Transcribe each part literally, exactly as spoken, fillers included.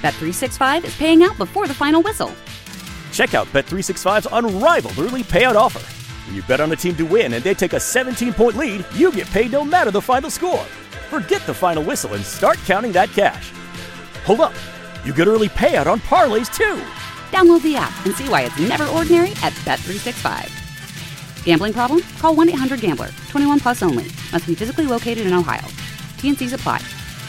Bet three sixty-five is paying out before the final whistle. Check out Bet three sixty-five's unrivaled early payout offer. When you bet on a team to win and they take a seventeen-point lead, you get paid no matter the final score. Forget the final whistle and start counting that cash. Hold up. You get early payout on parlays, too. Download the app and see why it's never ordinary at Bet three sixty-five. Gambling problem? Call one eight hundred gambler. twenty-one plus only. Must be physically located in Ohio. T N Cs apply.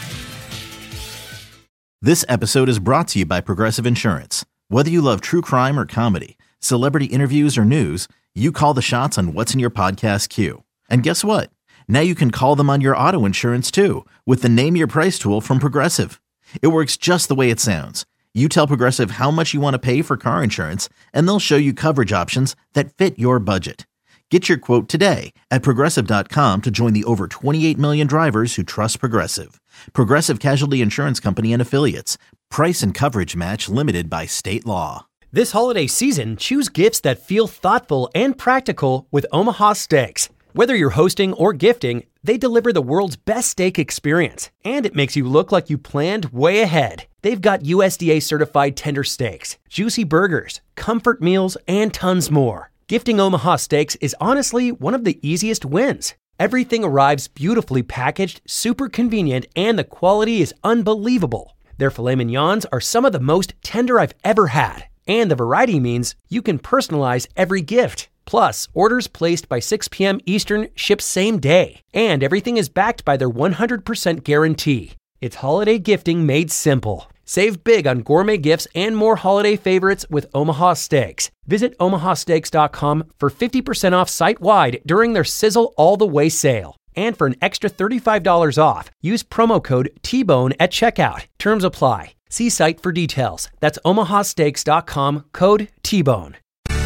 This episode is brought to you by Progressive Insurance. Whether you love true crime or comedy, celebrity interviews or news, you call the shots on what's in your podcast queue. And guess what? Now you can call them on your auto insurance too with the Name Your Price tool from Progressive. It works just the way it sounds. You tell Progressive how much you want to pay for car insurance, and they'll show you coverage options that fit your budget. Get your quote today at Progressive dot com to join the over twenty-eight million drivers who trust Progressive. Progressive Casualty Insurance Company and Affiliates. Price and coverage match limited by state law. This holiday season, choose gifts that feel thoughtful and practical with Omaha Steaks. Whether you're hosting or gifting, they deliver the world's best steak experience, and it makes you look like you planned way ahead. They've got U S D A-certified tender steaks, juicy burgers, comfort meals, and tons more. Gifting Omaha Steaks is honestly one of the easiest wins. Everything arrives beautifully packaged, super convenient, and the quality is unbelievable. Their filet mignons are some of the most tender I've ever had, and the variety means you can personalize every gift. Plus, orders placed by six p.m. Eastern ship same day, and everything is backed by their one hundred percent guarantee. It's holiday gifting made simple. Save big on gourmet gifts and more holiday favorites with Omaha Steaks. Visit omaha steaks dot com for fifty percent off site-wide during their Sizzle All the Way sale. And for an extra thirty-five dollars off, use promo code T Bone at checkout. Terms apply. See site for details. That's omaha steaks dot com, code T Bone.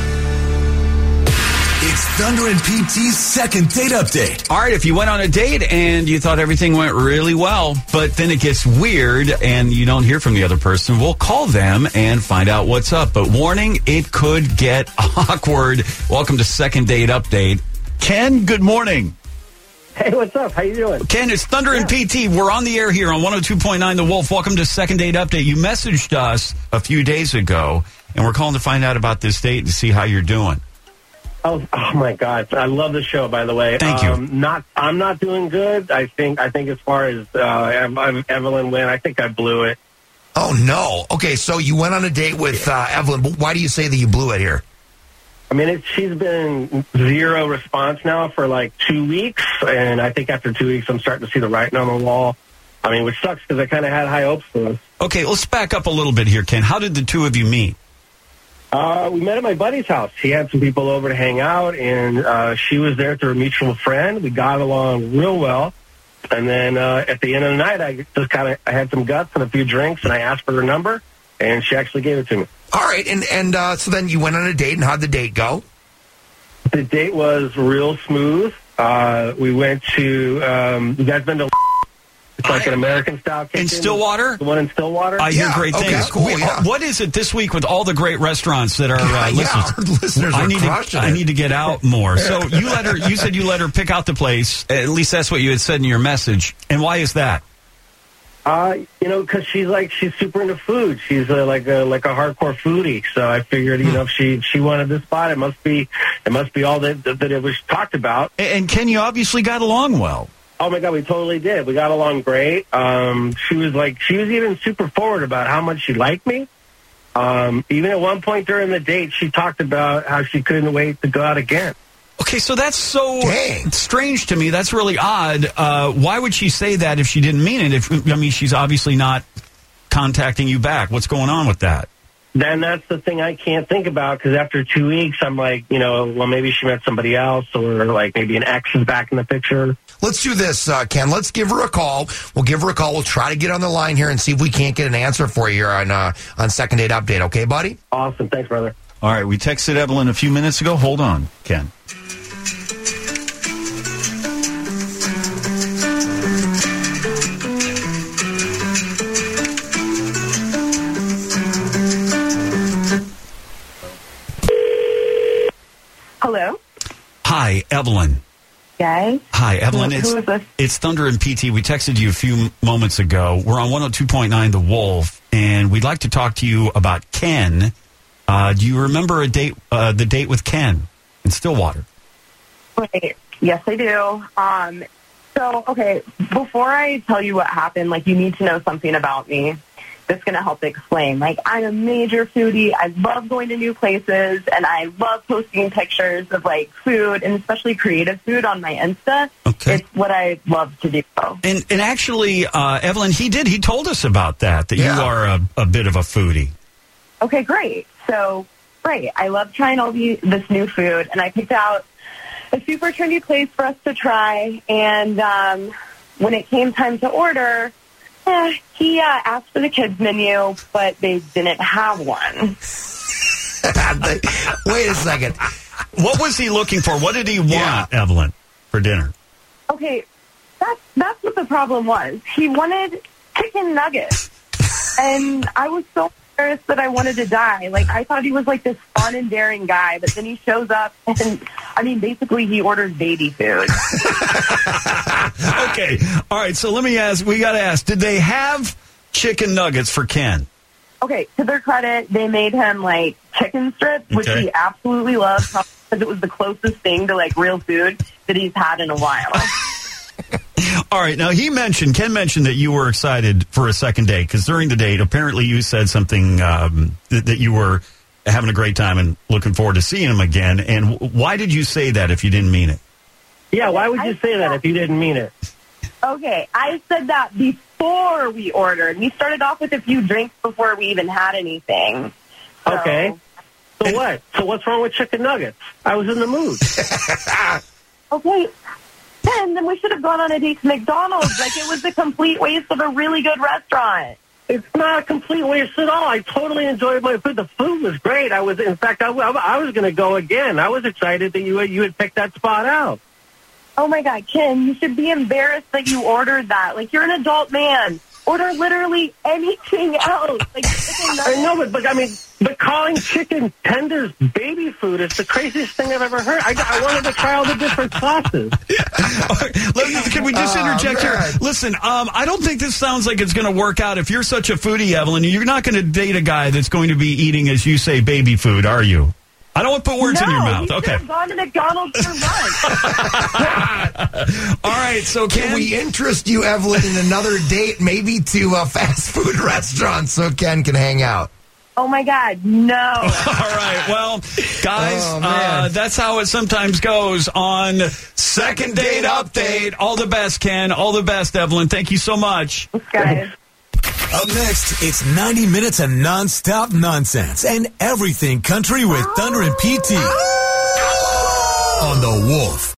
It's Thunder and P T's second date update. All right, if you went on a date and you thought everything went really well, but then it gets weird and you don't hear from the other person, we'll call them and find out what's up. But warning, it could get awkward. Welcome to Second Date Update. Ken, good morning. Hey, what's up? How you doing? Ken, it's Thunder yeah. and P T. We're on the air here on one oh two point nine The Wolf. Welcome to Second Date Update. You messaged us a few days ago, and we're calling to find out about this date and see how you're doing. Oh, oh my God! I love the show. By the way, thank you. Um, not, I'm not doing good. I think. I think as far as uh, Evelyn went, I think I blew it. Oh no! Okay, so you went on a date with uh, Evelyn. Why do you say that you blew it here? I mean, it's, she's been zero response now for like two weeks, and I think after two weeks, I'm starting to see the writing on the wall. I mean, which sucks because I kind of had high hopes for us. Okay, let's back up a little bit here, Ken. How did the two of you meet? Uh, we met at my buddy's house. He had some people over to hang out, and uh, she was there through a mutual friend. We got along real well. And then uh, at the end of the night, I just kind of I had some guts and a few drinks, and I asked for her number, and she actually gave it to me. All right, and and uh, so then you went on a date, and how'd the date go? The date was real smooth. Uh, we went to, um, you guys been to, it's like an American-style kitchen. In Stillwater? The one in Stillwater? I hear yeah, great okay, things. cool, we, yeah. What is it this week with all the great restaurants that are uh, yeah, listeners? our listeners I are need crushing to, it. I need to get out more. So you let her. You said you let her pick out the place. At least that's what you had said in your message. And why is that? Uh, you know, because she's like she's super into food. She's uh, like a like a hardcore foodie. So I figured, you know, if she she wanted this spot, it must be it must be all that that it was talked about. And, and Ken, you obviously got along well. Oh my God, we totally did. We got along great. Um, she was like she was even super forward about how much she liked me. Um, even at one point during the date, she talked about how she couldn't wait to go out again. Okay, so that's so Dang. strange to me. That's really odd. Uh, why would she say that if she didn't mean it? If I mean, she's obviously not contacting you back. What's going on with that? Then that's the thing I can't think about, because after two weeks, I'm like, you know, well, maybe she met somebody else, or like maybe an ex is back in the picture. Let's do this, uh, Ken. Let's give her a call. We'll give her a call. We'll try to get on the line here and see if we can't get an answer for you here on uh, on Second Date Update. Okay, buddy? Awesome. Thanks, brother. All right, we texted Evelyn a few minutes ago. Hold on, Ken. Hello? Hi, Evelyn. Yay. Hi, Evelyn. Who, it's, who is this? It's Thunder and P T. We texted you a few moments ago. We're on one oh two point nine The Wolf, and we'd like to talk to you about Ken. Uh, do you remember a date? Uh, the date with Ken in Stillwater? Wait, yes, I do. Um, so, okay, before I tell you what happened, like, you need to know something about me that's going to help explain. Like, I'm a major foodie. I love going to new places, and I love posting pictures of, like, food, and especially creative food on my Insta. Okay. It's what I love to do. And and actually, uh, Evelyn, he did. He told us about that, that Yeah. you are a, a bit of a foodie. Okay, great. So, great. I love trying all the, this new food, and I picked out a super trendy place for us to try, and um, when it came time to order, eh, he uh, asked for the kids menu, but they didn't have one. Wait a second. What was he looking for? What did he want, Yeah. Evelyn, for dinner? Okay, that's, that's what the problem was. He wanted chicken nuggets, and I was so embarrassed that I wanted to die. Like, I thought he was like this fun and daring guy, but then he shows up, and, I mean, basically he orders baby food. Okay. All right. So let me ask, we got to ask, did they have chicken nuggets for Ken? Okay, to their credit, they made him, like, chicken strips, which Okay. he absolutely loved because it was the closest thing to, like, real food that he's had in a while. All right. Now, he mentioned, Ken mentioned that you were excited for a second date because during the date, apparently you said something um, that, that you were having a great time and looking forward to seeing him again. And w- why did you say that if you didn't mean it? Yeah, why would you say that if you didn't mean it? Okay, I said that before we ordered. We started off with a few drinks before we even had anything. So, Okay. So what? So what's wrong with chicken nuggets? I was in the mood. Okay, then, then we should have gone on a date to McDonald's. Like, it was a complete waste of a really good restaurant. It's not a complete waste at all. I totally enjoyed my food. The food was great. I was, in fact, I, I was going to go again. I was excited that you you had picked that spot out. Oh, my God, Ken, you should be embarrassed that you ordered that. Like, you're an adult man. Order literally anything else. Like, chicken I nuggets. know, but, but I mean, but calling chicken tenders baby food is the craziest thing I've ever heard. I, I wanted to try all the different sauces. All right, let me- Can we just Oh, interject here? man. Listen, um, I don't think this sounds like it's going to work out. If you're such a foodie, Evelyn, you're not going to date a guy that's going to be eating, as you say, baby food, are you? I don't want to put words no, in your mouth. you Okay. should have gone to McDonald's for lunch. All right. So Can Ken, we interest you, Evelyn, in another date, maybe to a fast food restaurant so Ken can hang out? Oh, my God, no. All right. Well, guys, Oh, man. uh, that's how it sometimes goes on Second Date Update. All the best, Ken. All the best, Evelyn. Thank you so much. Guys. Up next, it's ninety minutes of nonstop nonsense and everything country with Thunder and P T on The Wolf.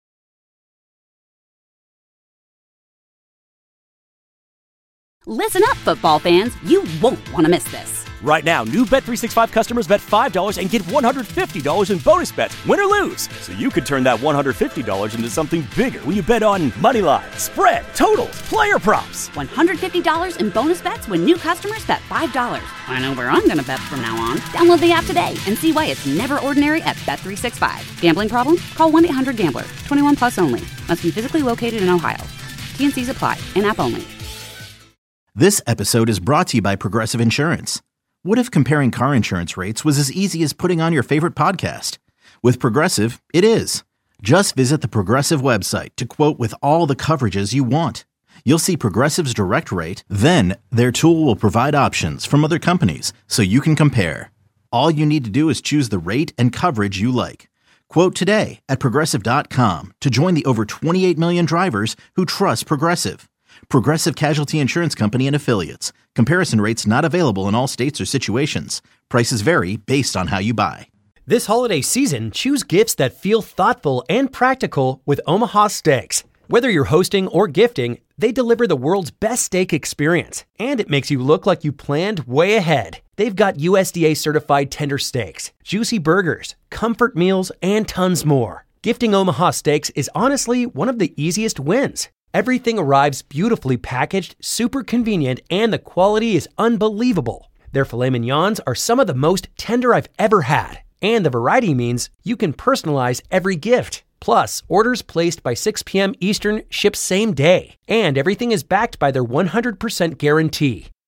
Listen up, football fans. You won't want to miss this. Right now, new Bet three sixty-five customers bet five dollars and get one hundred fifty dollars in bonus bets, win or lose. So you could turn that one hundred fifty dollars into something bigger when you bet on money line, spread, totals, player props. one hundred fifty dollars in bonus bets when new customers bet five dollars. I know where I'm going to bet from now on. Download the app today and see why it's never ordinary at Bet three sixty-five. Gambling problem? Call one eight hundred gambler. twenty-one plus only. Must be physically located in Ohio. T N Cs apply. In-app only. This episode is brought to you by Progressive Insurance. What if comparing car insurance rates was as easy as putting on your favorite podcast? With Progressive, it is. Just visit the Progressive website to quote with all the coverages you want. You'll see Progressive's direct rate, then their tool will provide options from other companies so you can compare. All you need to do is choose the rate and coverage you like. Quote today at Progressive dot com to join the over twenty-eight million drivers who trust Progressive. Progressive Casualty Insurance Company and Affiliates. Comparison rates not available in all states or situations. Prices vary based on how you buy. This holiday season, choose gifts that feel thoughtful and practical with Omaha Steaks. Whether you're hosting or gifting, they deliver the world's best steak experience, and it makes you look like you planned way ahead. They've got U S D A certified tender steaks, juicy burgers, comfort meals, and tons more. Gifting Omaha Steaks is honestly one of the easiest wins. Everything arrives beautifully packaged, super convenient, and the quality is unbelievable. Their filet mignons are some of the most tender I've ever had, and the variety means you can personalize every gift. Plus, orders placed by six p.m. Eastern ship same day, and everything is backed by their one hundred percent guarantee.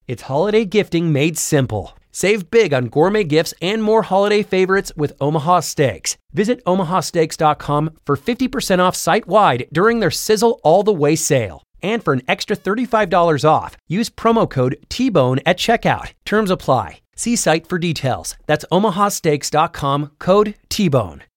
It's holiday gifting made simple. Save big on gourmet gifts and more holiday favorites with Omaha Steaks. Visit omaha steaks dot com for fifty percent off site-wide during their Sizzle All the Way sale. And for an extra thirty-five dollars off, use promo code T-Bone at checkout. Terms apply. See site for details. That's omaha steaks dot com, code T-Bone.